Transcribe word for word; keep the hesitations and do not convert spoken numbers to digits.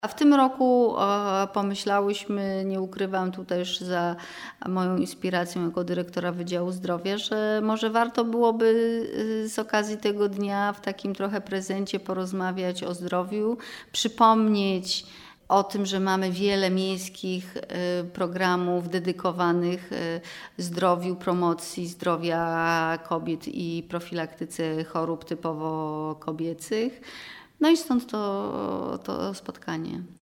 A w tym roku e, pomyślałyśmy, nie ukrywam tu też za moją inspiracją jako dyrektora Wydziału Zdrowia, że może warto byłoby y, z okazji tego dnia w takim trochę prezencie porozmawiać o zdrowiu, przypomnieć o tym, że mamy wiele miejskich y, programów dedykowanych y, zdrowiu, promocji zdrowia kobiet i profilaktyce chorób typowo kobiecych. No i stąd to, to spotkanie.